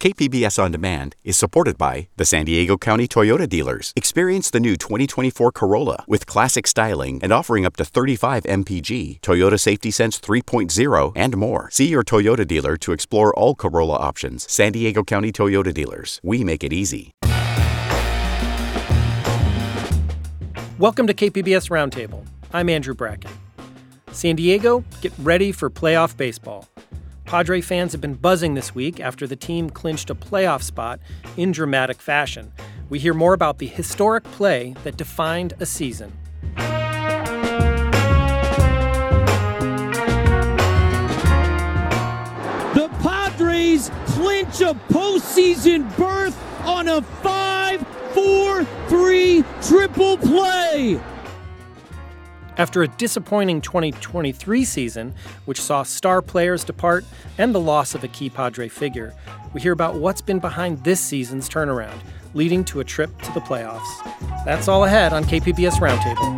KPBS On Demand is supported by the San Diego County Toyota dealers. Experience the new 2024 Corolla with classic styling and offering up to 35 mpg, Toyota Safety Sense 3.0, and more. See your Toyota dealer to explore all Corolla options. San Diego County Toyota dealers. We make it easy. Welcome to KPBS Roundtable. I'm Andrew Bracken. San Diego, get ready for playoff baseball. Padre fans have been buzzing this week after the team clinched a playoff spot in dramatic fashion. We hear more about the historic play that defined a season. The Padres clinch a postseason berth on a 5-4-3 triple play. After a disappointing 2023 season, which saw star players depart and the loss of a key Padre figure, we hear about what's been behind this season's turnaround, leading to a trip to the playoffs. That's all ahead on KPBS Roundtable.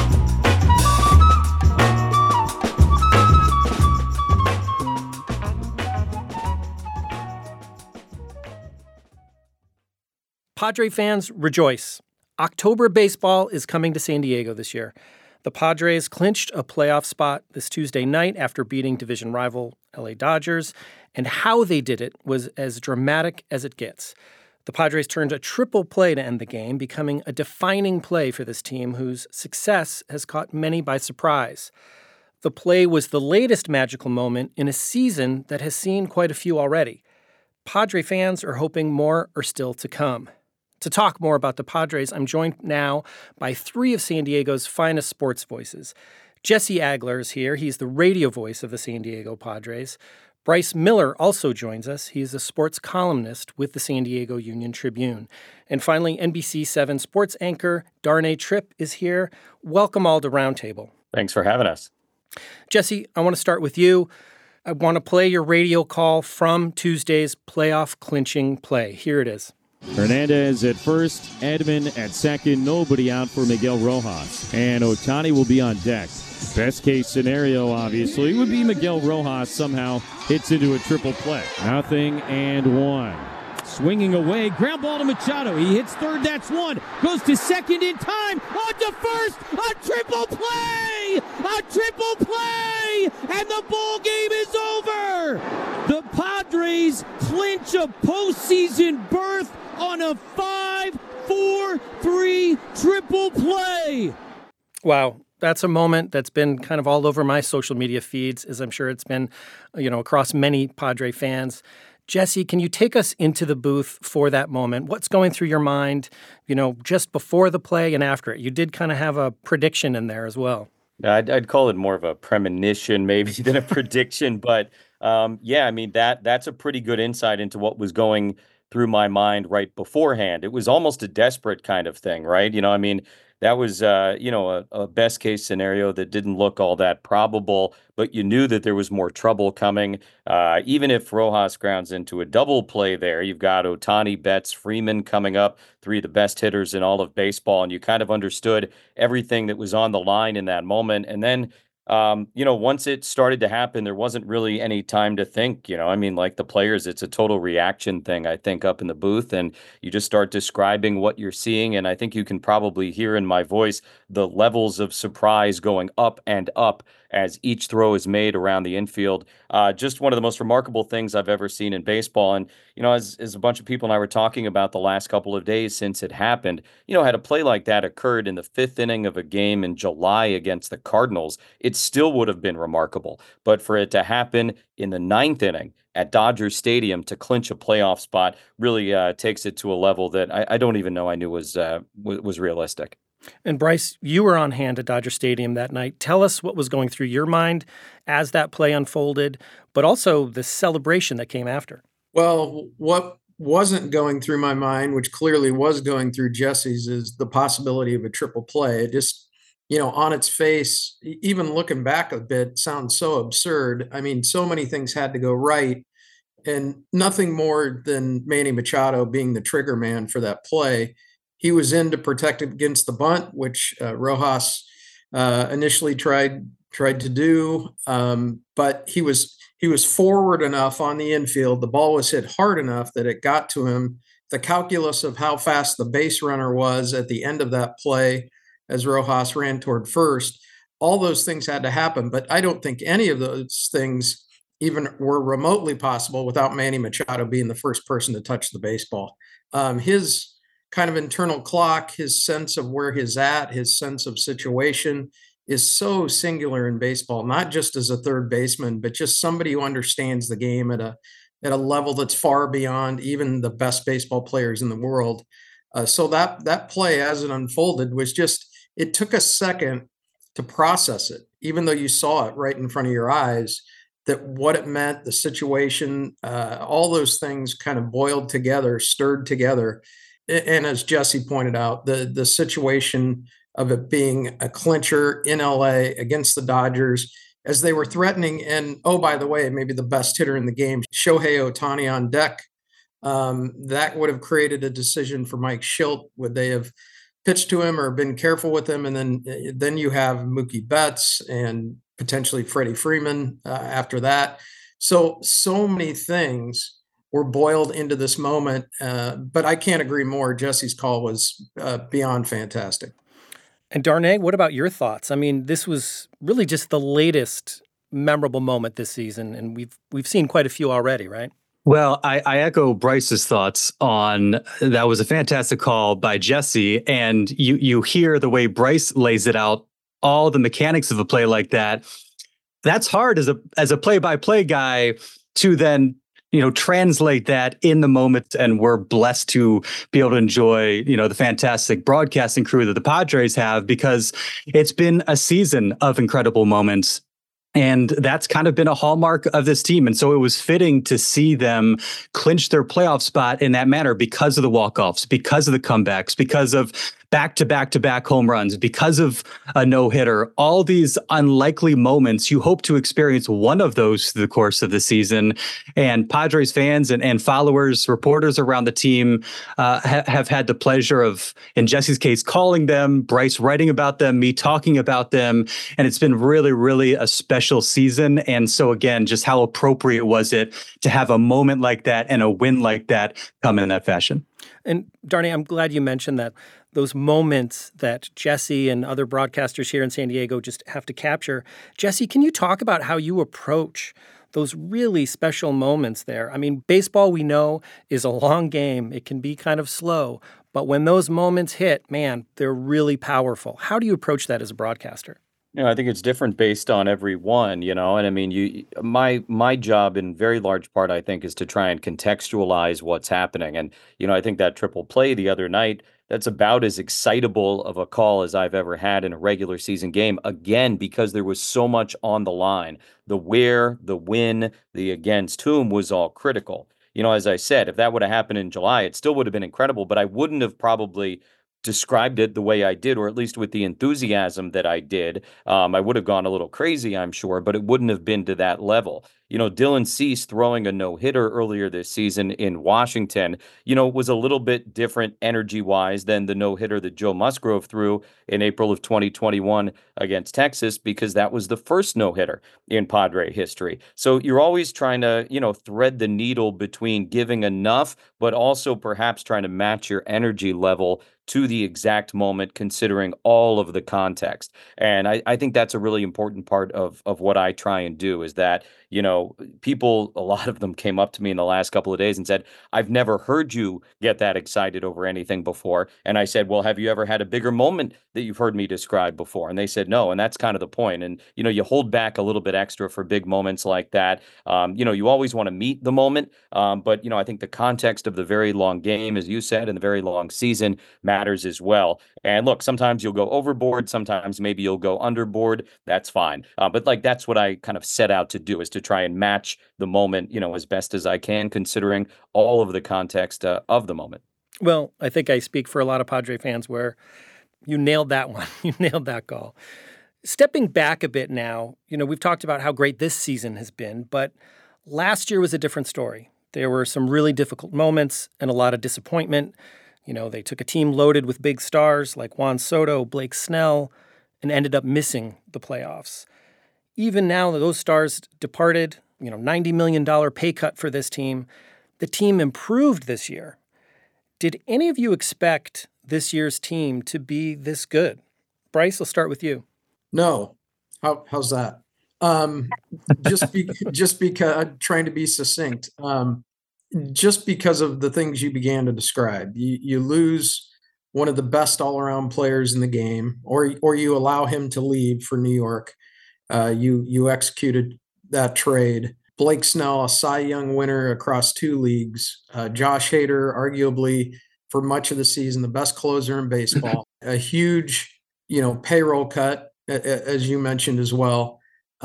Padre fans, rejoice. October baseball is coming to San Diego this year. The Padres clinched a playoff spot this Tuesday night after beating division rival LA Dodgers, and how they did it was as dramatic as it gets. The Padres turned a triple play to end the game, becoming a defining play for this team whose success has caught many by surprise. The play was the latest magical moment in a season that has seen quite a few already. Padre fans are hoping more are still to come. To talk more about the Padres, I'm joined now by three of San Diego's finest sports voices. Jesse Agler is here. He's the radio voice of the San Diego Padres. Bryce Miller also joins us. He's a sports columnist with the San Diego Union Tribune. And finally, NBC7 sports anchor Darnay Tripp is here. Welcome all to Roundtable. Thanks for having us. Jesse, I want to start with you. I want to play your radio call from Tuesday's playoff clinching play. Here it is. Hernandez at first, Edman at second, nobody out for Miguel Rojas. And Ohtani will be on deck. Best case scenario, obviously, would be Miguel Rojas somehow hits into a triple play. 0-1. Swinging away, ground ball to Machado. He hits third, that's one. Goes to second in time, on to first, a triple play! A triple play! And the ball game is over! The Padres clinch a postseason berth on a 5-4-3 triple play. Wow. That's a moment that's been kind of all over my social media feeds, as I'm sure it's been, across many Padre fans. Jesse, can you take us into the booth for that moment? What's going through your mind, just before the play and after it? You did kind of have a prediction in there as well. I'd call it more of a premonition maybe than a prediction, but that's a pretty good insight into what was going through my mind right beforehand. It was almost a desperate kind of thing, right? That was, a best case scenario that didn't look all that probable, but you knew that there was more trouble coming. Even if Rojas grounds into a double play there, you've got Ohtani, Betts, Freeman coming up, three of the best hitters in all of baseball, and you kind of understood everything that was on the line in that moment. And then, once it started to happen, there wasn't really any time to think, like the players, it's a total reaction thing, I think, up in the booth, and you just start describing what you're seeing. And I think you can probably hear in my voice the levels of surprise going up and up as each throw is made around the infield. Just one of the most remarkable things I've ever seen in baseball. And, as a bunch of people and I were talking about the last couple of days since it happened, had a play like that occurred in the fifth inning of a game in July against the Cardinals, it still would have been remarkable. But for it to happen in the ninth inning at Dodger Stadium to clinch a playoff spot really takes it to a level that I don't even know I knew was realistic. And Bryce, you were on hand at Dodger Stadium that night. Tell us what was going through your mind as that play unfolded, but also the celebration that came after. Well, what wasn't going through my mind, which clearly was going through Jesse's, is the possibility of a triple play. It just, on its face, even looking back a bit, sounds so absurd. I mean, so many things had to go right, and nothing more than Manny Machado being the trigger man for that play. He was in to protect against the bunt, which Rojas initially tried to do, but he was he was forward enough on the infield. The ball was hit hard enough that it got to him. The calculus of how fast the base runner was at the end of that play as Rojas ran toward first, all those things had to happen. But I don't think any of those things even were remotely possible without Manny Machado being the first person to touch the baseball. His kind of internal clock, his sense of where he's at, his sense of situation is so singular in baseball, not just as a third baseman, but just somebody who understands the game at a level that's far beyond even the best baseball players in the world. So that play as it unfolded was just, it took a second to process it, even though you saw it right in front of your eyes, that what it meant, the situation, all those things kind of boiled together, stirred together. And as Jesse pointed out, the situation of it being a clincher in LA against the Dodgers as they were threatening. And oh, by the way, maybe the best hitter in the game, Shohei Ohtani on deck. That would have created a decision for Mike Shildt. Would they have pitched to him or been careful with him? And then you have Mookie Betts and potentially Freddie Freeman after that. So many things were boiled into this moment. But I can't agree more. Jesse's call was beyond fantastic. And Darnay, what about your thoughts? I mean, this was really just the latest memorable moment this season, and we've seen quite a few already, right? Well, I echo Bryce's thoughts on that was a fantastic call by Jesse, and you hear the way Bryce lays it out, all the mechanics of a play like that. That's hard as a play-by-play guy to then translate that in the moment. And we're blessed to be able to enjoy, the fantastic broadcasting crew that the Padres have, because it's been a season of incredible moments. And that's kind of been a hallmark of this team. And so it was fitting to see them clinch their playoff spot in that manner because of the walk-offs, because of the comebacks, because of back-to-back-to-back home runs, because of a no-hitter. All these unlikely moments, you hope to experience one of those through the course of the season. And Padres fans and followers, reporters around the team have had the pleasure of, in Jesse's case, calling them, Bryce writing about them, me talking about them. And it's been really, really a special season. And so again, just how appropriate was it to have a moment like that and a win like that come in that fashion? And Darnay, I'm glad you mentioned that. Those moments that Jesse and other broadcasters here in San Diego just have to capture. Jesse, can you talk about how you approach those really special moments there? I mean, baseball, we know, is a long game. It can be kind of slow. But when those moments hit, man, they're really powerful. How do you approach that as a broadcaster? I think it's different based on every one, and I mean, my job in very large part, I think, is to try and contextualize what's happening. And, I think that triple play the other night, that's about as excitable of a call as I've ever had in a regular season game. Again, because there was so much on the line. The where, the when, the against whom was all critical. As I said, if that would have happened in July, it still would have been incredible, but I wouldn't have probably described it the way I did, or at least with the enthusiasm that I did. I would have gone a little crazy, I'm sure, but it wouldn't have been to that level. Dylan Cease throwing a no-hitter earlier this season in Washington, was a little bit different energy-wise than the no-hitter that Joe Musgrove threw in April of 2021 against Texas, because that was the first no-hitter in Padre history. So you're always trying to, thread the needle between giving enough, but also perhaps trying to match your energy level to the exact moment, considering all of the context. And I think that's a really important part of what I try and do, is that, people, a lot of them came up to me in the last couple of days and said, I've never heard you get that excited over anything before. And I said, well, have you ever had a bigger moment that you've heard me describe before? And they said, no. And that's kind of the point. And, you hold back a little bit extra for big moments like that. You always want to meet the moment. But, I think the context of the very long game, as you said, and the very long season matters as well. And look, sometimes you'll go overboard. Sometimes maybe you'll go underboard. That's fine. But that's what I kind of set out to do, is to try and match the moment, as best as I can, considering all of the context of the moment. Well, I think I speak for a lot of Padre fans where you nailed that one. You nailed that call. Stepping back a bit now, we've talked about how great this season has been, but last year was a different story. There were some really difficult moments and a lot of disappointment. They took a team loaded with big stars like Juan Soto, Blake Snell, and ended up missing the playoffs. Even now that those stars departed, $90 million pay cut for this team. The team improved this year. Did any of you expect this year's team to be this good? Bryce, I'll start with you. No. How's that? Just because I'm trying to be succinct. Just because of the things you began to describe, you lose one of the best all-around players in the game, or you allow him to leave for New York. You executed that trade. Blake Snell, a Cy Young winner across 2 leagues. Josh Hader, arguably for much of the season, the best closer in baseball. A huge, payroll cut, as you mentioned as well.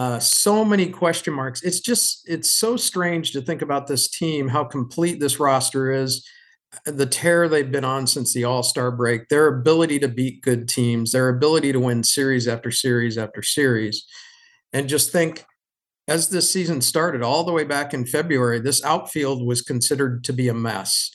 So many question marks. It's so strange to think about this team, how complete this roster is, the tear they've been on since the All-Star break, their ability to beat good teams, their ability to win series after series after series. And just think, as this season started all the way back in February, this outfield was considered to be a mess.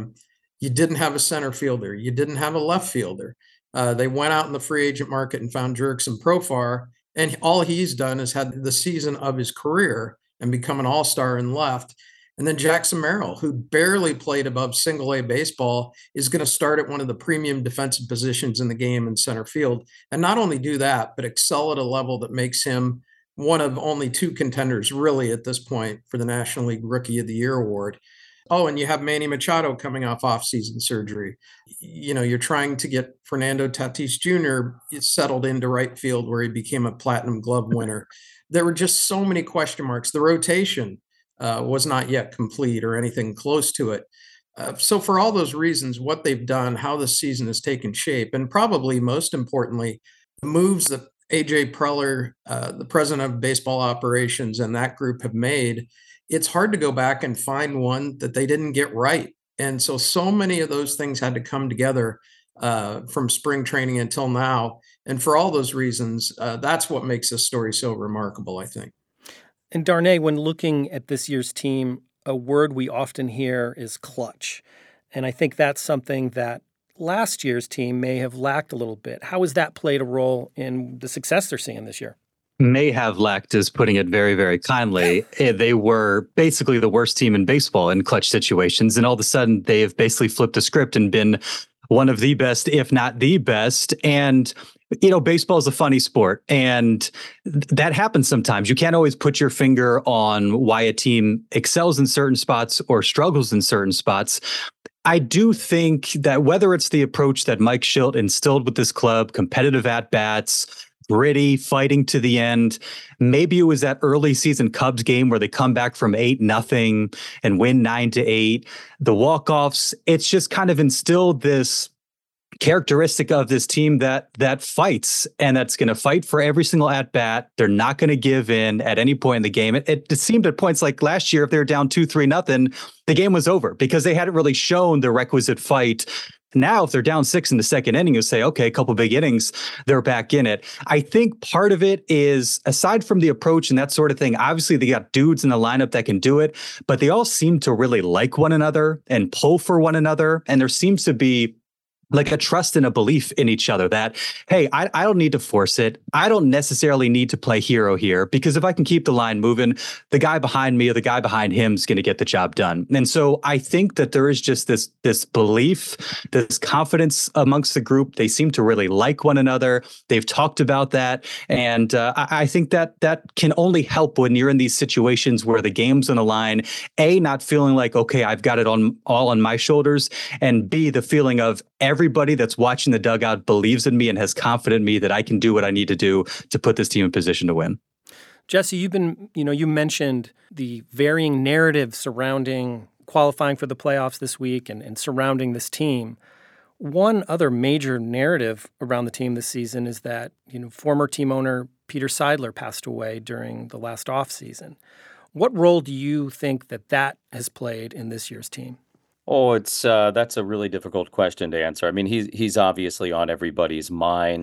You didn't have a center fielder. You didn't have a left fielder. They went out in the free agent market and found Jurickson Profar, and all he's done is had the season of his career and become an all-star in left. And then Jackson Merrill, who barely played above single-A baseball, is going to start at one of the premium defensive positions in the game in center field. And not only do that, but excel at a level that makes him one of only 2 contenders really at this point for the National League Rookie of the Year award. Oh, and you have Manny Machado coming off off-season surgery. You're trying to get Fernando Tatis Jr. settled into right field where he became a Platinum Glove winner. There were just so many question marks. The rotation was not yet complete or anything close to it. So for all those reasons, what they've done, how the season has taken shape, and probably most importantly, the moves that AJ Preller, the president of baseball operations, and that group have made, it's hard to go back and find one that they didn't get right. And so many of those things had to come together from spring training until now. And for all those reasons, that's what makes this story so remarkable, I think. And Darnay, when looking at this year's team, a word we often hear is clutch. And I think that's something that last year's team may have lacked a little bit. How has that played a role in the success they're seeing this year? May have lacked is putting it very, very kindly. They were basically the worst team in baseball in clutch situations. And all of a sudden, they have basically flipped the script and been one of the best, if not the best. And, baseball is a funny sport. And that happens sometimes. You can't always put your finger on why a team excels in certain spots or struggles in certain spots. I do think that whether it's the approach that Mike Shildt instilled with this club, competitive at-bats, gritty, fighting to the end. Maybe it was that early season Cubs game where they come back from 8-0 and win 9-8. The walk-offs, it's just kind of instilled this characteristic of this team that fights, and that's going to fight for every single at-bat. They're not going to give in at any point in the game. It seemed at points like last year, if they were down 2-3-0, the game was over because they hadn't really shown the requisite fight. Now, if they're down 6 in the second inning, you say, okay, a couple big innings, they're back in it. I think part of it is, aside from the approach and that sort of thing, obviously they got dudes in the lineup that can do it, but they all seem to really like one another and pull for one another. And there seems to be like a trust and a belief in each other that, hey, I don't need to force it. I don't necessarily need to play hero here, because if I can keep the line moving, the guy behind me or the guy behind him is going to get the job done. And so I think that there is just this belief, this confidence amongst the group. They seem to really like one another. They've talked about that. And I think that can only help when you're in these situations where the game's on the line, A, not feeling like, okay, I've got it all on my shoulders, and B, the feeling of everybody that's watching the dugout believes in me and has confidence in me that I can do what I need to do to put this team in position to win. Jesse, you mentioned the varying narrative surrounding qualifying for the playoffs this week and surrounding this team. One other major narrative around the team this season is that, former team owner Peter Seidler passed away during the last offseason. What role do you think that has played in this year's team? Oh, that's a really difficult question to answer. I mean, he's obviously on everybody's minds.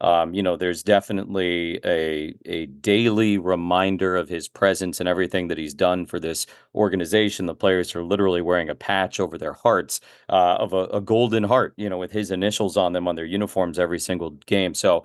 There's definitely a daily reminder of his presence and everything that he's done for this organization. The players are literally wearing a patch over their hearts of a golden heart, with his initials on them on their uniforms every single game. So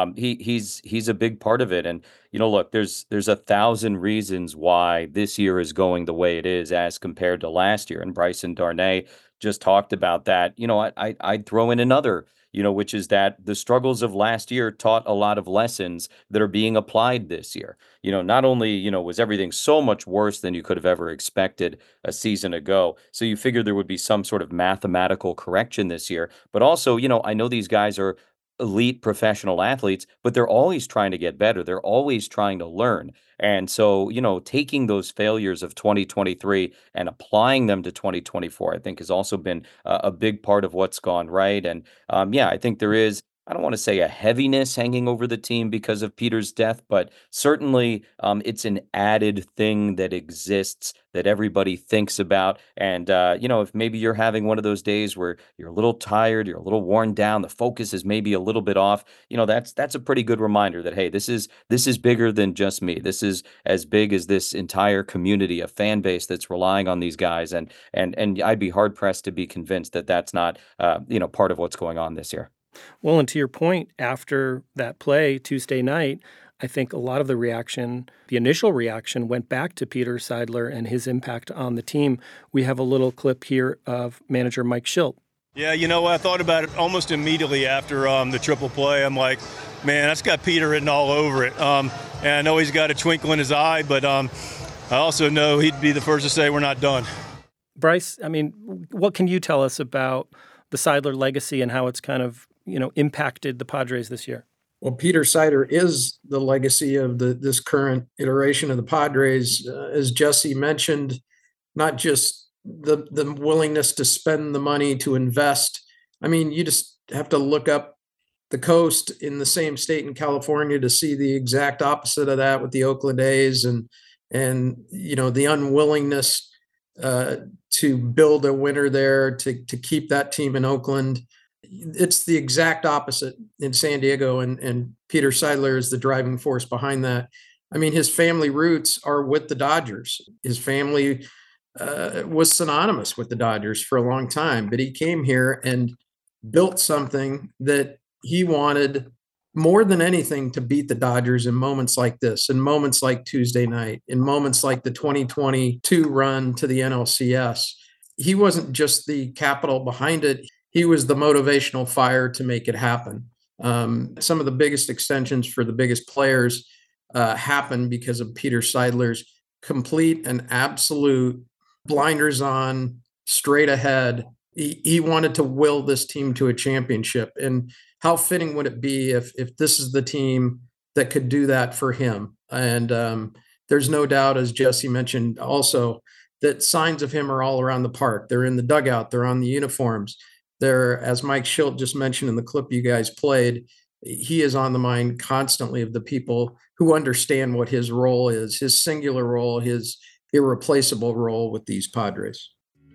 he's a big part of it. And look, there's 1,000 reasons why this year is going the way it is as compared to last year. And Bryson Darnay just talked about that. I'd throw in another, which is that the struggles of last year taught a lot of lessons that are being applied this year. Not only, was everything so much worse than you could have ever expected a season ago. So you figured there would be some sort of mathematical correction this year. But also, I know these guys are elite professional athletes, but they're always trying to get better. They're always trying to learn. And so, taking those failures of 2023 and applying them to 2024, I think has also been a big part of what's gone right. And I think there is, I don't want to say a heaviness hanging over the team because of Peter's death, but certainly it's an added thing that exists that everybody thinks about. And, if maybe you're having one of those days where you're a little tired, you're a little worn down, the focus is maybe a little bit off, that's a pretty good reminder that, hey, this is bigger than just me. This is as big as this entire community, a fan base that's relying on these guys. And I'd be hard pressed to be convinced that that's not, part of what's going on this year. Well, and to your point, after that play Tuesday night, I think a lot of the initial reaction went back to Peter Seidler and his impact on the team. We have a little clip here of manager Mike Shildt. Yeah, I thought about it almost immediately after the triple play. I'm like, man, that's got Peter written all over it. And I know he's got a twinkle in his eye, but I also know he'd be the first to say we're not done. Bryce, what can you tell us about the Seidler legacy and how it's kind of impacted the Padres this year? Well, Peter Seidler is the legacy of this current iteration of the Padres. As Jesse mentioned, not just the willingness to spend the money to invest. You just have to look up the coast in the same state in California to see the exact opposite of that with the Oakland A's and the unwillingness to build a winner there, to keep that team in Oakland. It's the exact opposite in San Diego, and Peter Seidler is the driving force behind that. His family roots are with the Dodgers. His family was synonymous with the Dodgers for a long time, but he came here and built something that he wanted more than anything to beat the Dodgers in moments like this, in moments like Tuesday night, in moments like the 2022 run to the NLCS. He wasn't just the capital behind it. He was the motivational fire to make it happen. Some of the biggest extensions for the biggest players happened because of Peter Seidler's complete and absolute blinders on, straight ahead. He wanted to will this team to a championship. And how fitting would it be if this is the team that could do that for him? And there's no doubt, as Jesse mentioned also, that signs of him are all around the park. They're in the dugout. They're on the uniforms. They're, as Mike Shildt just mentioned in the clip you guys played, he is on the mind constantly of the people who understand what his role is, his singular role, his irreplaceable role with these Padres.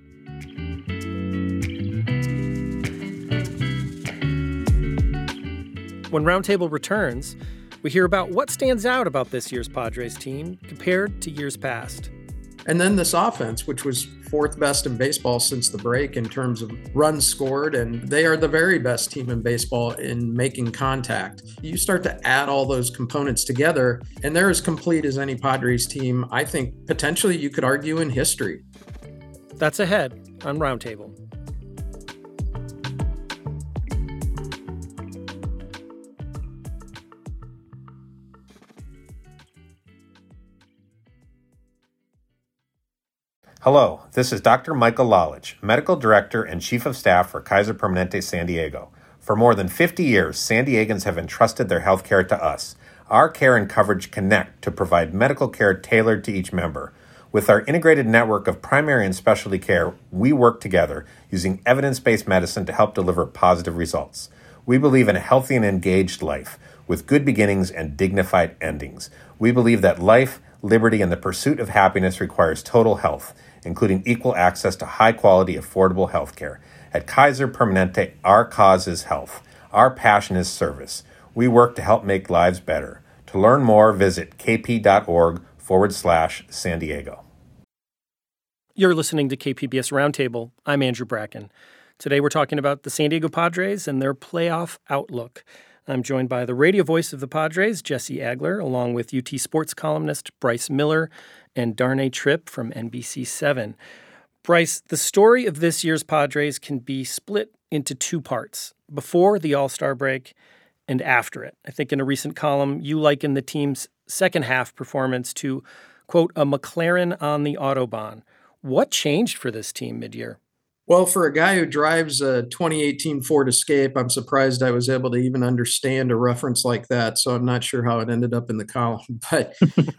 When Roundtable returns, we hear about what stands out about this year's Padres team compared to years past. And then this offense, which was fourth best in baseball since the break in terms of runs scored, and they are the very best team in baseball in making contact. You start to add all those components together, and they're as complete as any Padres team, I think, potentially you could argue, in history. That's ahead on Roundtable. Hello, this is Dr. Michael Lalich, Medical Director and Chief of Staff for Kaiser Permanente San Diego. For more than 50 years, San Diegans have entrusted their health care to us. Our care and coverage connect to provide medical care tailored to each member. With our integrated network of primary and specialty care, we work together using evidence-based medicine to help deliver positive results. We believe in a healthy and engaged life with good beginnings and dignified endings. We believe that life, liberty, and the pursuit of happiness requires total health, including equal access to high-quality, affordable health care. At Kaiser Permanente, our cause is health. Our passion is service. We work to help make lives better. To learn more, visit kp.org/San Diego. You're listening to KPBS Roundtable. I'm Andrew Bracken. Today we're talking about the San Diego Padres and their playoff outlook. I'm joined by the radio voice of the Padres, Jesse Agler, along with UT sports columnist Bryce Miller and Darnay Tripp from NBC7. Bryce, the story of this year's Padres can be split into two parts, before the All-Star break and after it. I think in a recent column, you likened the team's second half performance to, quote, a McLaren on the Autobahn. What changed for this team mid-year? Well, for a guy who drives a 2018 Ford Escape, I'm surprised I was able to even understand a reference like that. So I'm not sure how it ended up in the column. But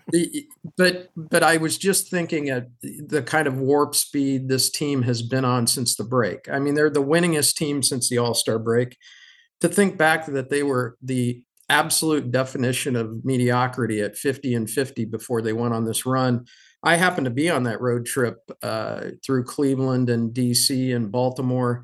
but I was just thinking at the kind of warp speed this team has been on since the break. I mean, they're the winningest team since the All-Star break. To think back that they were the absolute definition of mediocrity at 50-50 before they went on this run. I happened to be on that road trip through Cleveland and DC and Baltimore,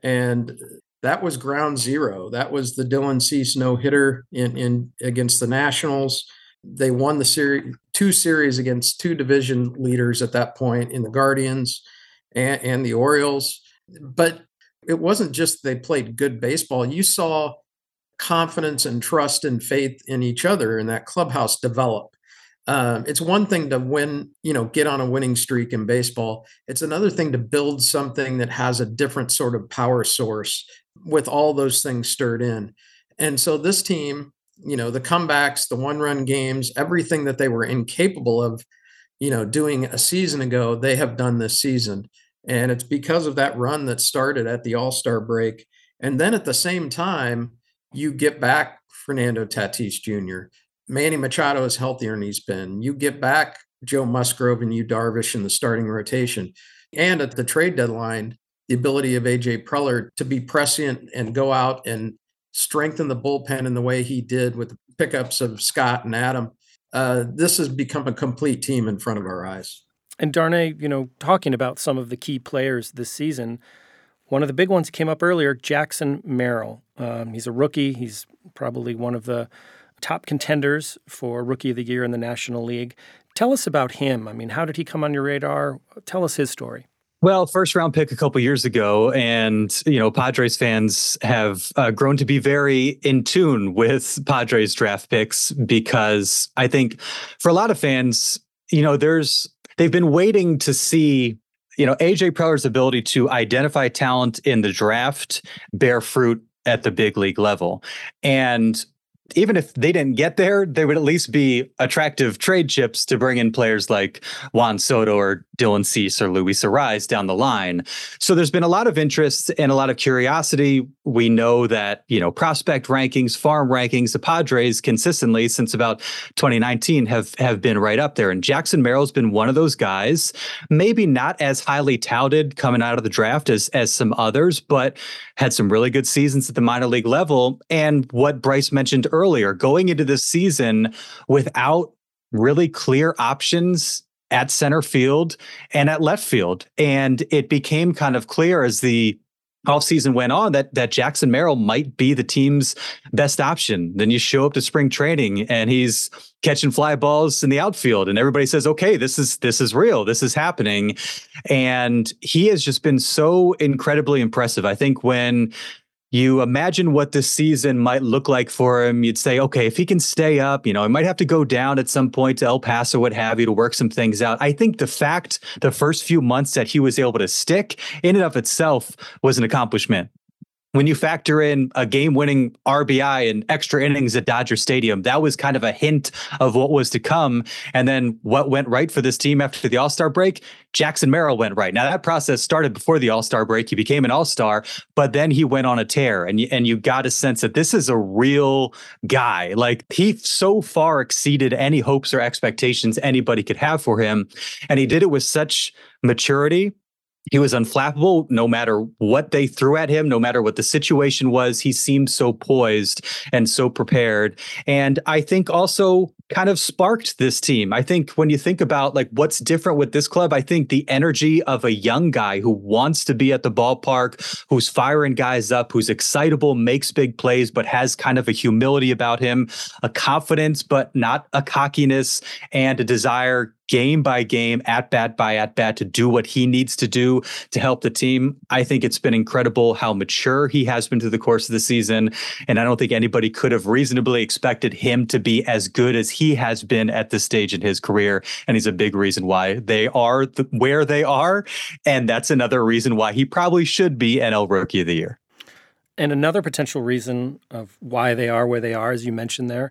and that was ground zero. That was the Dylan Cease no-hitter in against the Nationals. They won the two series against two division leaders at that point in the Guardians and the Orioles. But it wasn't just they played good baseball. You saw confidence and trust and faith in each other in that clubhouse develop. It's one thing to win, get on a winning streak in baseball. It's another thing to build something that has a different sort of power source with all those things stirred in. And so this team, the comebacks, the one-run games, everything that they were incapable of, doing a season ago, they have done this season. And it's because of that run that started at the All-Star break. And then at the same time, you get back Fernando Tatis Jr., Manny Machado is healthier than he's been. You get back Joe Musgrove and Yu Darvish in the starting rotation. And at the trade deadline, the ability of A.J. Preller to be prescient and go out and strengthen the bullpen in the way he did with the pickups of Scott and Adam. This has become a complete team in front of our eyes. And Darnay, talking about some of the key players this season, one of the big ones came up earlier, Jackson Merrill. He's a rookie. He's probably one of the top contenders for Rookie of the Year in the National League. Tell us about him. I mean, how did he come on your radar? Tell us his story. Well, first round pick a couple years ago, and Padres fans have grown to be very in tune with Padres draft picks because I think for a lot of fans, they've been waiting to see A.J. Preller's ability to identify talent in the draft bear fruit at the big league level. And even if they didn't get there, they would at least be attractive trade chips to bring in players like Juan Soto or Dylan Cease or Luis Arraez down the line. So there's been a lot of interest and a lot of curiosity. We know that, prospect rankings, farm rankings, the Padres consistently since about 2019 have been right up there. And Jackson Merrill's been one of those guys, maybe not as highly touted coming out of the draft as some others, but had some really good seasons at the minor league level. And what Bryce mentioned earlier, going into this season without really clear options at center field and at left field. And it became kind of clear as the offseason went on that Jackson Merrill might be the team's best option. Then you show up to spring training and he's catching fly balls in the outfield and everybody says, okay, this is real. This is happening. And he has just been so incredibly impressive. I think when you imagine what this season might look like for him, you'd say, okay, if he can stay up, he might have to go down at some point to El Paso, what have you, to work some things out. I think the first few months that he was able to stick in and of itself was an accomplishment. When you factor in a game-winning RBI and extra innings at Dodger Stadium, that was kind of a hint of what was to come. And then what went right for this team after the All-Star break? Jackson Merrill went right. Now, that process started before the All-Star break. He became an All-Star, but then he went on a tear. And you got a sense that this is a real guy. Like, he so far exceeded any hopes or expectations anybody could have for him. And he did it with such maturity. He was unflappable no matter what they threw at him, no matter what the situation was. He seemed so poised and so prepared. And I think also kind of sparked this team. I think when you think about like what's different with this club, I think the energy of a young guy who wants to be at the ballpark, who's firing guys up, who's excitable, makes big plays, but has kind of a humility about him, a confidence, but not a cockiness, and a desire game by game, at bat by at bat, to do what he needs to do to help the team. I think it's been incredible how mature he has been through the course of the season. And I don't think anybody could have reasonably expected him to be as good as he has been at this stage in his career. And he's a big reason why they are where they are. And that's another reason why he probably should be NL Rookie of the Year. And another potential reason of why they are where they are, as you mentioned there,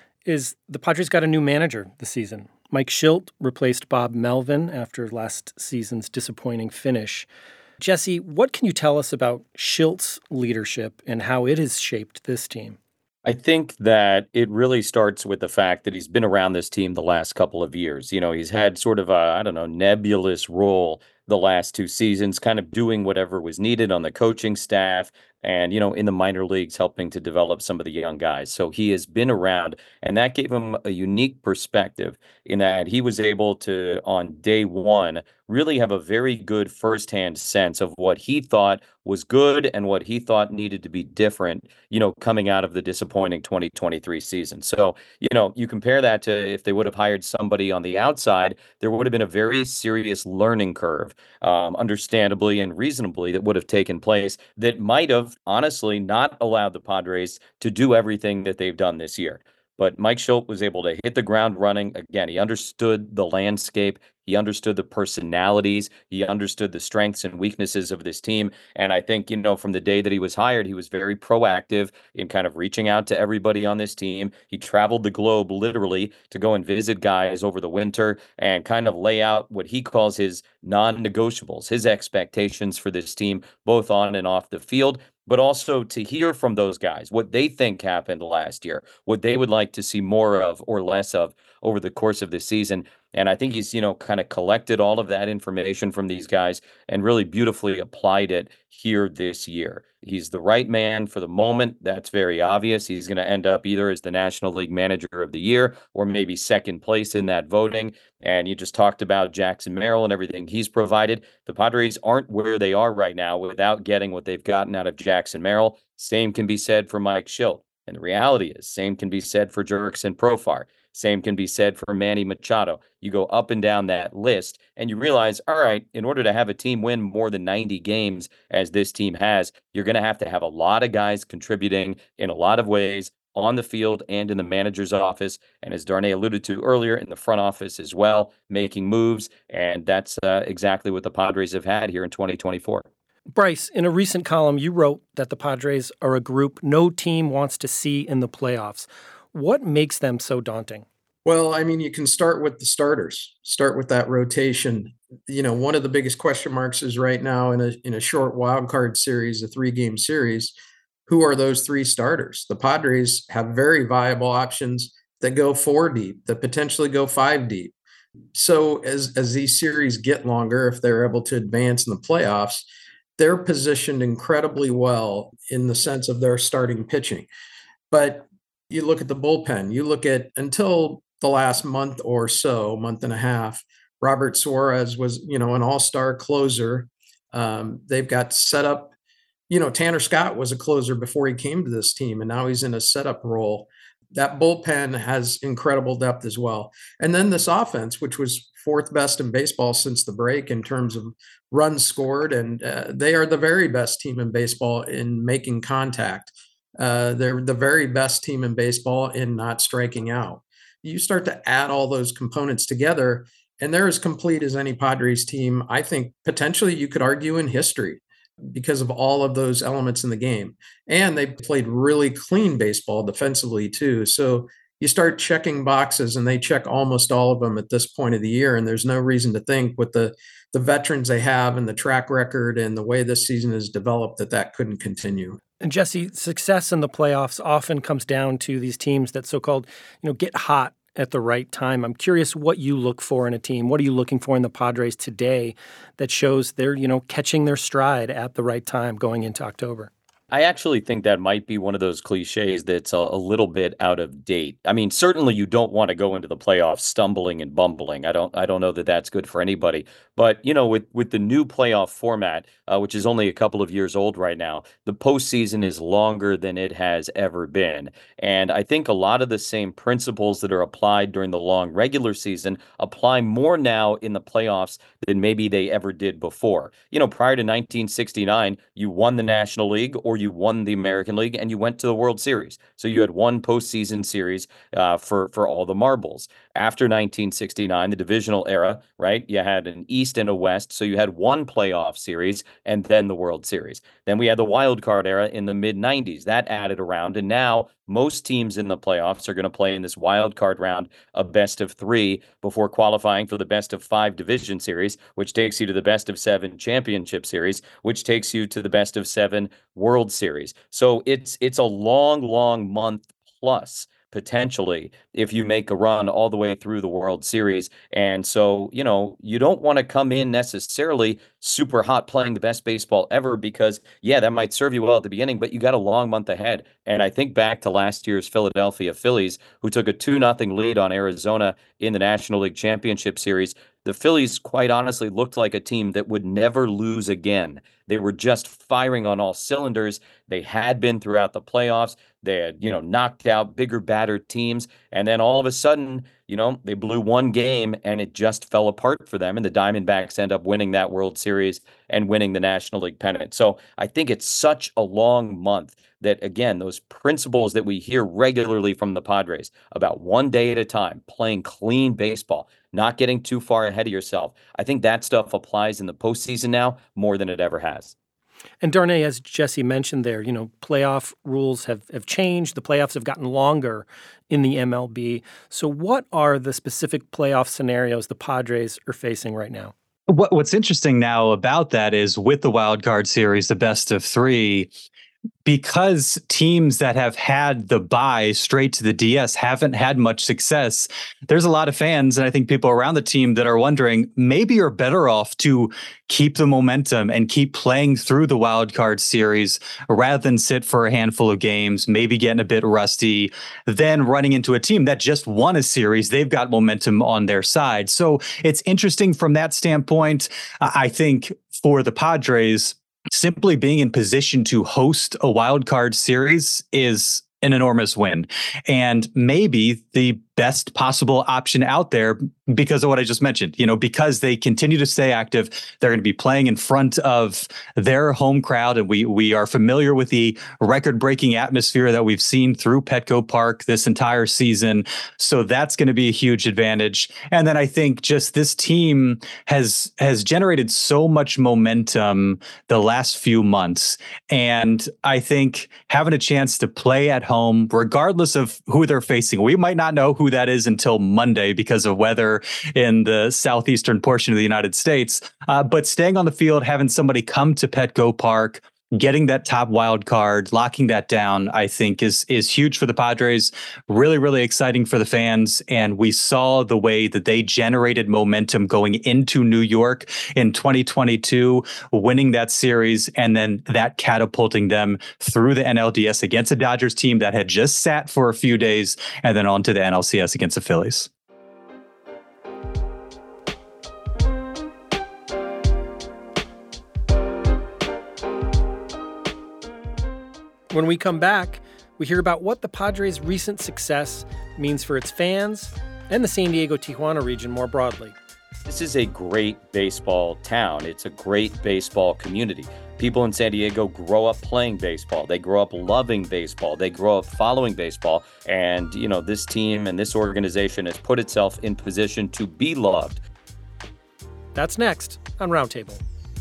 is the Padres got a new manager this season. Mike Shildt replaced Bob Melvin after last season's disappointing finish. Jesse, what can you tell us about Shildt's leadership and how it has shaped this team? I think that it really starts with the fact that he's been around this team the last couple of years. He's had sort of a, nebulous role the last 2 seasons, kind of doing whatever was needed on the coaching staff and, in the minor leagues, helping to develop some of the young guys. So he has been around, and that gave him a unique perspective in that he was able to, on day one, really have a very good firsthand sense of what he thought was good and what he thought needed to be different, coming out of the disappointing 2023 season. So, you compare that to if they would have hired somebody on the outside, there would have been a very serious learning curve, understandably and reasonably, that would have taken place that might have honestly not allowed the Padres to do everything that they've done this year. But Mike Shildt was able to hit the ground running. Again, he understood the landscape. He understood the personalities. He understood the strengths and weaknesses of this team. And I think, from the day that he was hired, he was very proactive in kind of reaching out to everybody on this team. He traveled the globe literally to go and visit guys over the winter and kind of lay out what he calls his non-negotiables, his expectations for this team, both on and off the field, but also to hear from those guys what they think happened last year, what they would like to see more of or less of over the course of the season. And I think he's, kind of collected all of that information from these guys and really beautifully applied it here this year. He's the right man for the moment. That's very obvious. He's going to end up either as the National League Manager of the Year or maybe second place in that voting. And you just talked about Jackson Merrill and everything he's provided. The Padres aren't where they are right now without getting what they've gotten out of Jackson Merrill. Same can be said for Mike Shildt. And the reality is, same can be said for Jurickson Profar. Same can be said for Manny Machado. You go up and down that list and you realize, all right, in order to have a team win more than 90 games as this team has, you're going to have a lot of guys contributing in a lot of ways on the field and in the manager's office. And as Darnay alluded to earlier, in the front office as well, making moves. And that's exactly what the Padres have had here in 2024. Bryce, in a recent column, you wrote that the Padres are a group no team wants to see in the playoffs. What makes them so daunting? Well, you can start with the starters, start with that rotation. One of the biggest question marks is right now in a short wild card series, a 3-game series, who are those 3 starters? The Padres have very viable options that go 4 deep, that potentially go 5 deep. So as these series get longer, if they're able to advance in the playoffs, they're positioned incredibly well in the sense of their starting pitching. But you look at the bullpen, you look at until the last month or so, month and a half, Robert Suarez was, an all-star closer. They've got set up, Tanner Scott was a closer before he came to this team, and now he's in a setup role. That bullpen has incredible depth as well. And then this offense, which was 4th best in baseball since the break in terms of runs scored, and they are the very best team in baseball in making contact. They're the very best team in baseball in not striking out. You start to add all those components together, and they're as complete as any Padres team, I think, potentially you could argue in history because of all of those elements in the game. And they played really clean baseball defensively too. So you start checking boxes, and they check almost all of them at this point of the year. And there's no reason to think with the veterans they have and the track record and the way this season is developed that couldn't continue. And Jesse, success in the playoffs often comes down to these teams that so-called, get hot at the right time. I'm curious what you look for in a team. What are you looking for in the Padres today that shows they're, catching their stride at the right time going into October? I actually think that might be one of those cliches that's a little bit out of date. I mean, certainly you don't want to go into the playoffs stumbling and bumbling. I don't know that that's good for anybody. But with the new playoff format, which is only a couple of years old right now, the postseason is longer than it has ever been. And I think a lot of the same principles that are applied during the long regular season apply more now in the playoffs than maybe they ever did before. Prior to 1969, you won the National League or you won the American League and you went to the World Series. So you had one postseason series for all the marbles. After 1969, the divisional era, right? You had an East and a West. So you had one playoff series and then the World Series. Then we had the wild card era in the mid 90s. That added around. And now most teams in the playoffs are going to play in this wild card round of best of three before qualifying for the best of five division series, which takes you to the best of seven championship series, which takes you to the best of seven World Series. So it's a long month plus potentially if you make a run all the way through the World Series. And so, you don't want to come in necessarily super hot playing the best baseball ever because, yeah, that might serve you well at the beginning, but you got a long month ahead. And I think back to last year's Philadelphia Phillies, who took a 2-0 lead on Arizona in the National League Championship Series. The Phillies, quite honestly, looked like a team that would never lose again. They were just firing on all cylinders. They had been throughout the playoffs. They had, knocked out bigger, battered teams. And then all of a sudden, they blew one game and it just fell apart for them. And the Diamondbacks end up winning that World Series and winning the National League pennant. So I think it's such a long month that, again, those principles that we hear regularly from the Padres about one day at a time, playing clean baseball, not getting too far ahead of yourself. I think that stuff applies in the postseason now more than it ever has. And Darnay, as Jesse mentioned there, playoff rules have changed. The playoffs have gotten longer in the MLB. So what are the specific playoff scenarios the Padres are facing right now? What's interesting now about that is with the wild card series, the best of three, because teams that have had the bye straight to the DS haven't had much success, there's a lot of fans and I think people around the team that are wondering, maybe you're better off to keep the momentum and keep playing through the wild card series rather than sit for a handful of games, maybe getting a bit rusty, then running into a team that just won a series. They've got momentum on their side. So it's interesting from that standpoint. I think for the Padres, simply being in position to host a wild card series is an enormous win and maybe the best possible option out there because of what I just mentioned, because they continue to stay active. They're going to be playing in front of their home crowd. And we are familiar with the record-breaking atmosphere that we've seen through Petco Park this entire season. So that's going to be a huge advantage. And then I think just this team has generated so much momentum the last few months. And I think having a chance to play at home, regardless of who they're facing, we might not know who that is until Monday because of weather in the southeastern portion of the United States. But staying on the field, having somebody come to Petco Park, getting that top wild card, locking that down, I think is huge for the Padres. Really, really exciting for the fans. And we saw the way that they generated momentum going into New York in 2022, winning that series, and then that catapulting them through the NLDS against a Dodgers team that had just sat for a few days, and then on to the NLCS against the Phillies. When we come back, we hear about what the Padres' recent success means for its fans and the San Diego-Tijuana region more broadly. This is a great baseball town. It's a great baseball community. People in San Diego grow up playing baseball. They grow up loving baseball. They grow up following baseball. And, this team and this organization has put itself in position to be loved. That's next on Roundtable.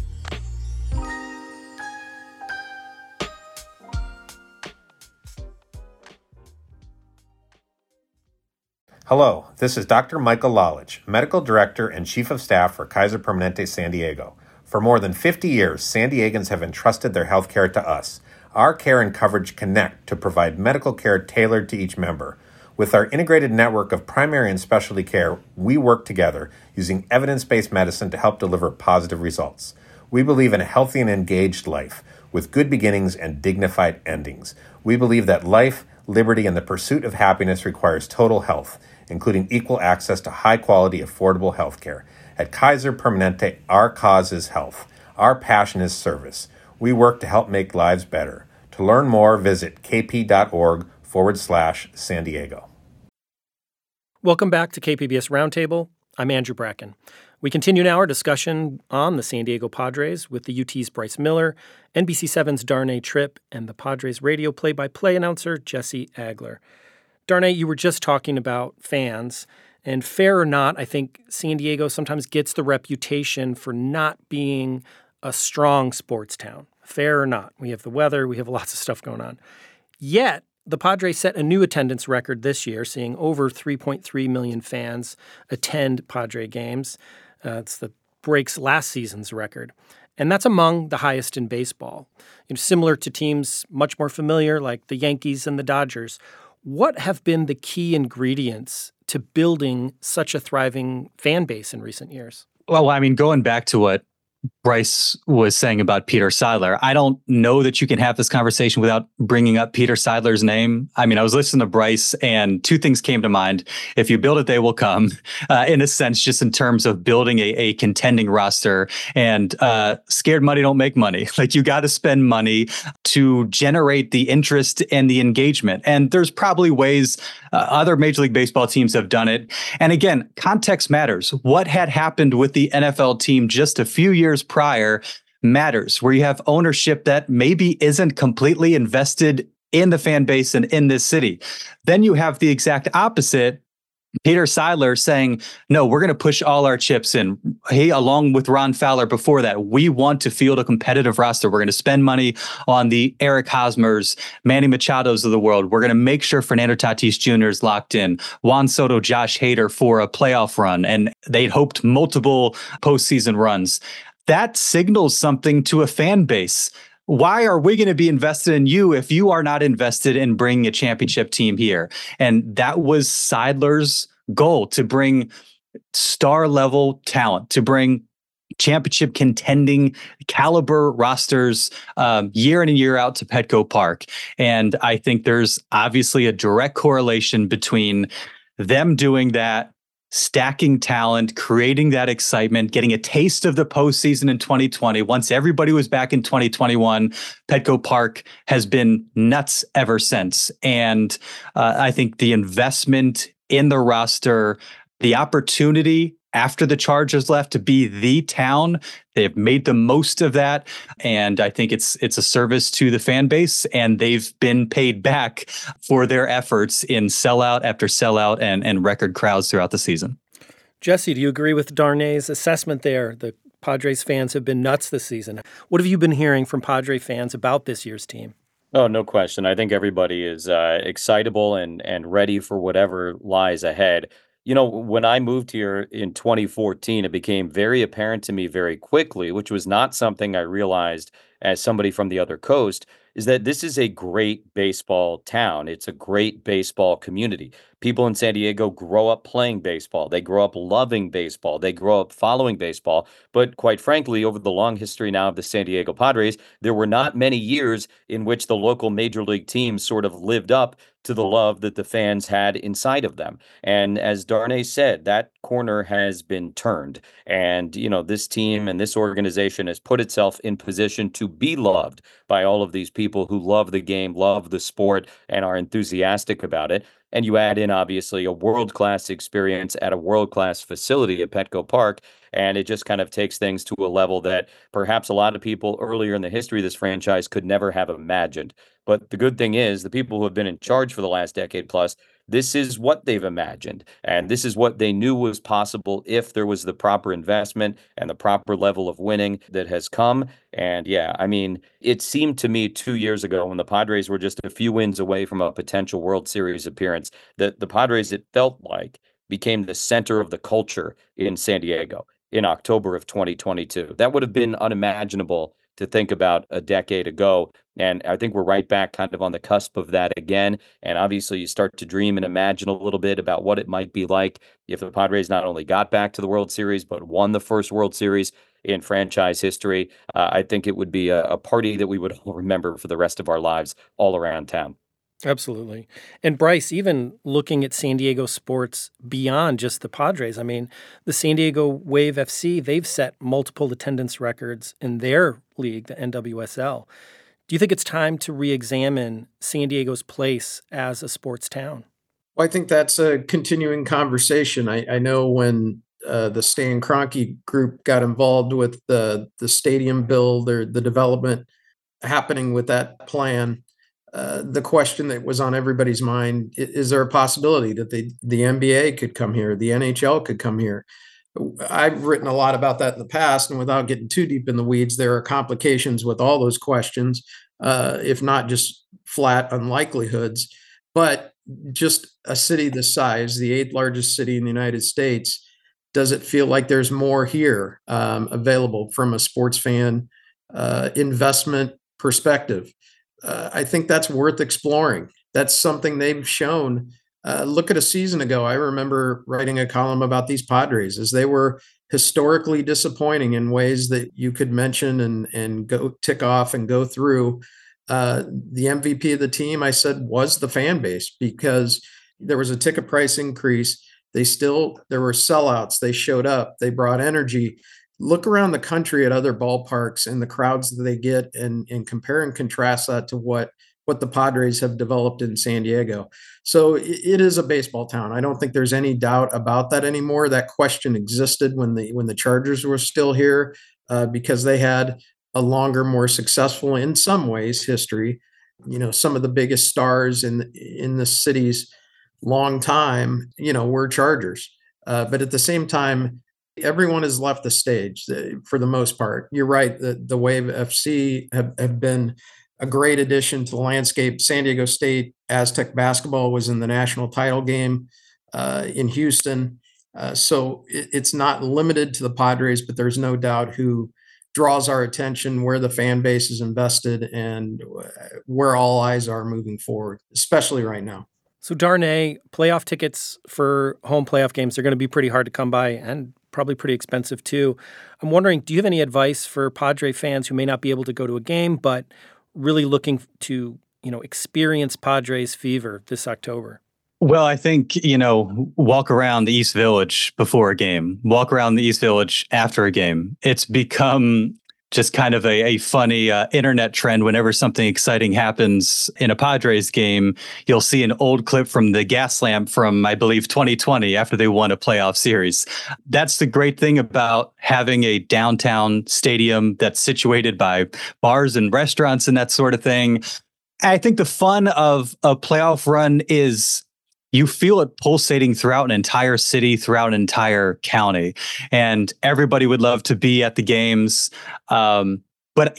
Hello, this is Dr. Michael Lalich, Medical Director and Chief of Staff for Kaiser Permanente San Diego. For more than 50 years, San Diegans have entrusted their health care to us. Our care and coverage connect to provide medical care tailored to each member. With our integrated network of primary and specialty care, we work together using evidence-based medicine to help deliver positive results. We believe in a healthy and engaged life. with good beginnings and dignified endings. We believe that life, liberty, and the pursuit of happiness requires total health, including equal access to high-quality, affordable health care. At Kaiser Permanente, our cause is health. Our passion is service. We work to help make lives better. To learn more, visit kp.org/San Diego. Welcome back to KPBS Roundtable. I'm Andrew Bracken. We continue now our discussion on the San Diego Padres with the UT's Bryce Miller, NBC7's Darnay Tripp, and the Padres radio play-by-play announcer Jesse Agler. Darnay, you were just talking about fans, and fair or not, I think San Diego sometimes gets the reputation for not being a strong sports town. Fair or not, we have the weather, we have lots of stuff going on. Yet, the Padres set a new attendance record this year, seeing over 3.3 million fans attend Padre games. It's the breaks last season's record. And that's among the highest in baseball. Similar to teams much more familiar like the Yankees and the Dodgers. What have been the key ingredients to building such a thriving fan base in recent years? Well, I mean, going back to what Bryce was saying about Peter Seidler, I don't know that you can have this conversation without bringing up Peter Seidler's name. I mean, I was listening to Bryce and two things came to mind. If you build it, they will come, in a sense, just in terms of building a contending roster. And scared money don't make money. Like, you got to spend money to generate the interest and the engagement. And there's probably ways other Major League Baseball teams have done it. And again, context matters. What had happened with the NFL team just a few years prior matters, where you have ownership that maybe isn't completely invested in the fan base and in this city. Then you have the exact opposite. Peter Seidler saying, no, we're going to push all our chips in. Hey, along with Ron Fowler before that, we want to field a competitive roster. We're going to spend money on the Eric Hosmers, Manny Machados of the world. We're going to make sure Fernando Tatis Jr. is locked in. Juan Soto, Josh Hader for a playoff run. And they'd hoped multiple postseason runs. That signals something to a fan base. Why are we going to be invested in you if you are not invested in bringing a championship team here? And that was Seidler's goal, to bring star level talent, to bring championship contending caliber rosters year in and year out to Petco Park. And I think there's obviously a direct correlation between them doing that, stacking talent, creating that excitement, getting a taste of the postseason in 2020. Once everybody was back in 2021, Petco Park has been nuts ever since. And I think the investment in the roster, the opportunity after the Chargers left to be the town, they've made the most of that. And I think it's a service to the fan base, and they've been paid back for their efforts in sellout after sellout and record crowds throughout the season. Jesse, do you agree with Darnay's assessment there? The Padres fans have been nuts this season. What have you been hearing from Padre fans about this year's team? Oh, no question. I think everybody is excitable and ready for whatever lies ahead. When I moved here in 2014, it became very apparent to me very quickly, which was not something I realized as somebody from the other coast, is that this is a great baseball town. It's a great baseball community. People in San Diego grow up playing baseball. They grow up loving baseball. They grow up following baseball. But quite frankly, over the long history now of the San Diego Padres, there were not many years in which the local major league teams sort of lived up to the love that the fans had inside of them. And as Darnay said, that corner has been turned. And, this team and this organization has put itself in position to be loved by all of these people who love the game, love the sport, and are enthusiastic about it. And you add in, obviously, a world-class experience at a world-class facility at Petco Park, and it just kind of takes things to a level that perhaps a lot of people earlier in the history of this franchise could never have imagined. But the good thing is, the people who have been in charge for the last decade plus, this is what they've imagined, and this is what they knew was possible if there was the proper investment and the proper level of winning that has come. And yeah, I mean, it seemed to me 2 years ago, when the Padres were just a few wins away from a potential World Series appearance, that the Padres, it felt like, became the center of the culture in San Diego in October of 2022. That would have been unimaginable to think about a decade ago. And I think we're right back kind of on the cusp of that again. And obviously, you start to dream and imagine a little bit about what it might be like if the Padres not only got back to the World Series, but won the first World Series in franchise history. I think it would be a party that we would all remember for the rest of our lives all around town. Absolutely. And Bryce, even looking at San Diego sports beyond just the Padres, I mean, the San Diego Wave FC, they've set multiple attendance records in their league, the NWSL. Do you think it's time to re-examine San Diego's place as a sports town? Well, I think that's a continuing conversation. I know when the Stan Kroenke group got involved with the stadium build or the development happening with that plan, the question that was on everybody's mind, is there a possibility that the NBA could come here, the NHL could come here? I've written a lot about that in the past, and without getting too deep in the weeds, there are complications with all those questions, if not just flat unlikelihoods. But just a city this size, the eighth largest city in the United States, does it feel like there's more here available from a sports fan investment perspective? I think that's worth exploring. That's something they've shown. Look at a season ago. I remember writing a column about these Padres as they were historically disappointing in ways that you could mention and go tick off and go through. The MVP of the team, I said, was the fan base, because there was a ticket price increase. There were sellouts. They showed up. They brought energy. Look around the country at other ballparks and the crowds that they get, and compare and contrast that to what the Padres have developed in San Diego. So it is a baseball town. I don't think there's any doubt about that anymore. That question existed when the Chargers were still here, because they had a longer, more successful, in some ways, history. Some of the biggest stars in the city's long time, were Chargers. But at the same time, everyone has left the stage for the most part. You're right. The Wave FC have been a great addition to the landscape. San Diego State Aztec basketball was in the national title game in Houston. So it's not limited to the Padres, but there's no doubt who draws our attention, where the fan base is invested, and where all eyes are moving forward, especially right now. So Darnay, playoff tickets for home playoff games are going to be pretty hard to come by, and probably pretty expensive too. I'm wondering, do you have any advice for Padre fans who may not be able to go to a game, but really looking to, experience Padres fever this October? Well, I think, walk around the East Village before a game, walk around the East Village after a game. It's become just kind of a funny internet trend. Whenever something exciting happens in a Padres game, you'll see an old clip from the gas lamp from, I believe, 2020 after they won a playoff series. That's the great thing about having a downtown stadium that's situated by bars and restaurants and that sort of thing. I think the fun of a playoff run is you feel it pulsating throughout an entire city, throughout an entire county, and everybody would love to be at the games. But,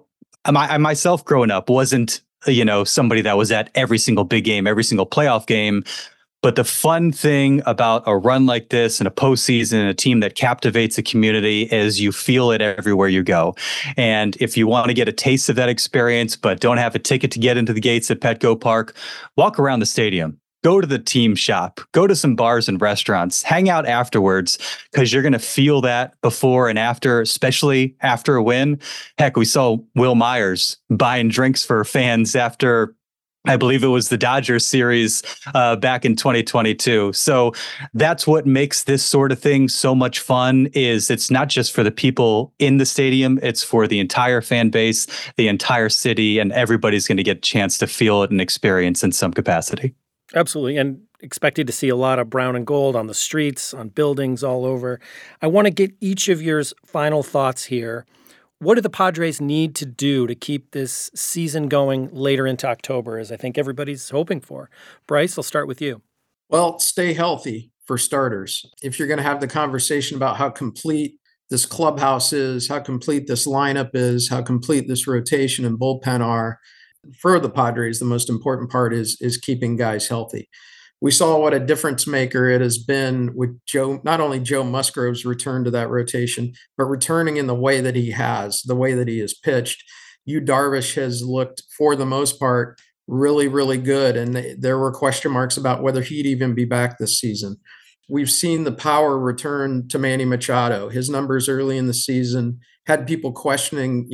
I myself growing up wasn't, somebody that was at every single big game, every single playoff game. But the fun thing about a run like this and a postseason, a team that captivates a community, is you feel it everywhere you go. And if you want to get a taste of that experience, but don't have a ticket to get into the gates at Petco Park, walk around the stadium. Go to the team shop, go to some bars and restaurants, hang out afterwards, because you're going to feel that before and after, especially after a win. Heck, we saw Will Myers buying drinks for fans after, I believe it was the Dodgers series back in 2022. So that's what makes this sort of thing so much fun, is it's not just for the people in the stadium, it's for the entire fan base, the entire city, and everybody's going to get a chance to feel it and experience in some capacity. Absolutely. And expected to see a lot of brown and gold on the streets, on buildings all over. I want to get each of your final thoughts here. What do the Padres need to do to keep this season going later into October, as I think everybody's hoping for? Bryce, I'll start with you. Well, stay healthy, for starters. If you're going to have the conversation about how complete this clubhouse is, how complete this lineup is, how complete this rotation and bullpen are, for the Padres, the most important part is keeping guys healthy. We saw what a difference maker it has been with not only Joe Musgrove's return to that rotation, but returning in the way that he has pitched. Yu Darvish has looked, for the most part, really, really good. And there were question marks about whether he'd even be back this season. We've seen the power return to Manny Machado. His numbers early in the season had people questioning,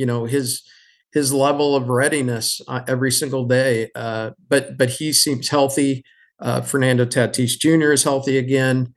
his level of readiness every single day. But he seems healthy. Fernando Tatis Jr. is healthy again.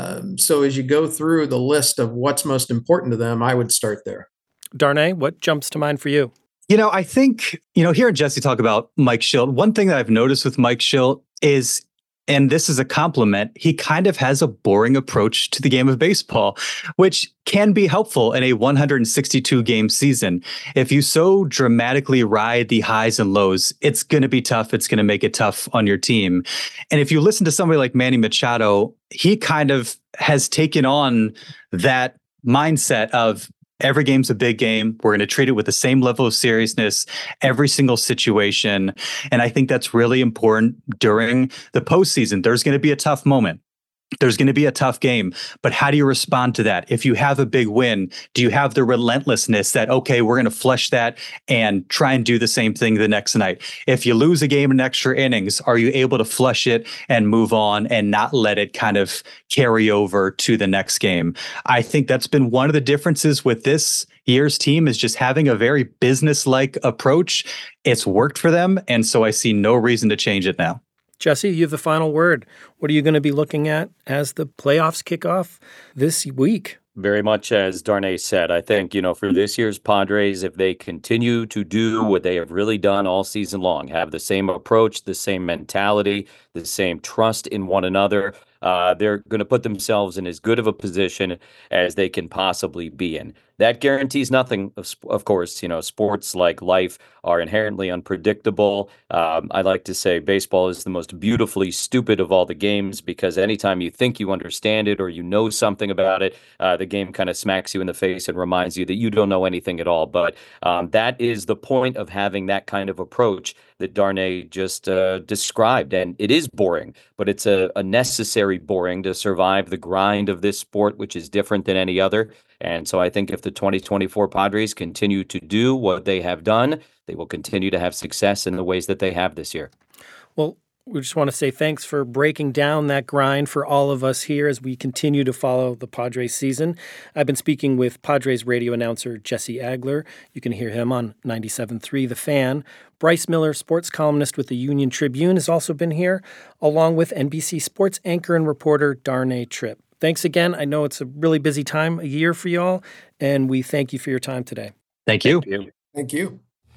So as you go through the list of what's most important to them, I would start there. Darnay, what jumps to mind for you? I think, hearing Jesse talk about Mike Shildt, one thing that I've noticed with Mike Shildt is, and this is a compliment, he kind of has a boring approach to the game of baseball, which can be helpful in a 162-game season. If you so dramatically ride the highs and lows, it's going to be tough. It's going to make it tough on your team. And if you listen to somebody like Manny Machado, he kind of has taken on that mindset of, every game's a big game. We're going to treat it with the same level of seriousness, every single situation. And I think that's really important during the postseason. There's going to be a tough moment. There's going to be a tough game, but how do you respond to that? If you have a big win, do you have the relentlessness that, okay, we're going to flush that and try and do the same thing the next night? If you lose a game in extra innings, are you able to flush it and move on and not let it kind of carry over to the next game? I think that's been one of the differences with this year's team, is just having a very business-like approach. It's worked for them, and so I see no reason to change it now. Jesse, you have the final word. What are you going to be looking at as the playoffs kick off this week? Very much as Darnay said, I think, for this year's Padres, if they continue to do what they have really done all season long, have the same approach, the same mentality, the same trust in one another, they're going to put themselves in as good of a position as they can possibly be in. That guarantees nothing, of course. Sports, like life, are inherently unpredictable. I like to say baseball is the most beautifully stupid of all the games, because anytime you think you understand it or you know something about it, the game kind of smacks you in the face and reminds you that you don't know anything at all. But that is the point of having that kind of approach that Darnay just described. And it is boring, but it's a necessary boring to survive the grind of this sport, which is different than any other. And so I think if the 2024 Padres continue to do what they have done, they will continue to have success in the ways that they have this year. Well, we just want to say thanks for breaking down that grind for all of us here as we continue to follow the Padres season. I've been speaking with Padres radio announcer Jesse Agler. You can hear him on 97.3 The Fan. Bryce Miller, sports columnist with the Union Tribune, has also been here, along with NBC sports anchor and reporter Darnay Tripp. Thanks again. I know it's a really busy time of year for y'all, and we thank you for your time today. Thank you. Thank you.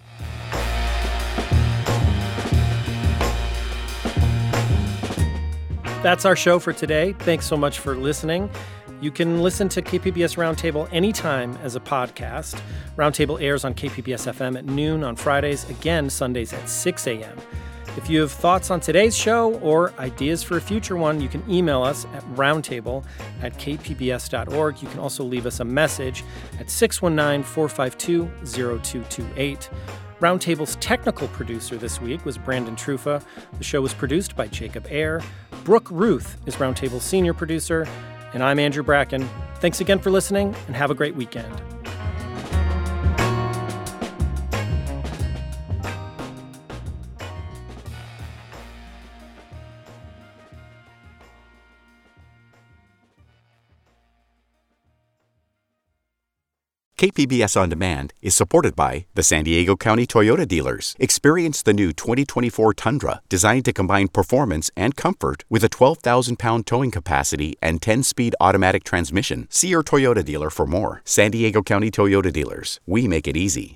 That's our show for today. Thanks so much for listening. You can listen to KPBS Roundtable anytime as a podcast. Roundtable airs on KPBS FM at noon on Fridays, again Sundays at 6 a.m. If you have thoughts on today's show or ideas for a future one, you can email us at roundtable@kpbs.org. You can also leave us a message at 619-452-0228. Roundtable's technical producer this week was Brandon Trufa. The show was produced by Jacob Ayer. Brooke Ruth is Roundtable's senior producer. And I'm Andrew Bracken. Thanks again for listening, and have a great weekend. KPBS On Demand is supported by the San Diego County Toyota dealers. Experience the new 2024 Tundra, designed to combine performance and comfort with a 12,000-pound towing capacity and 10-speed automatic transmission. See your Toyota dealer for more. San Diego County Toyota dealers. We make it easy.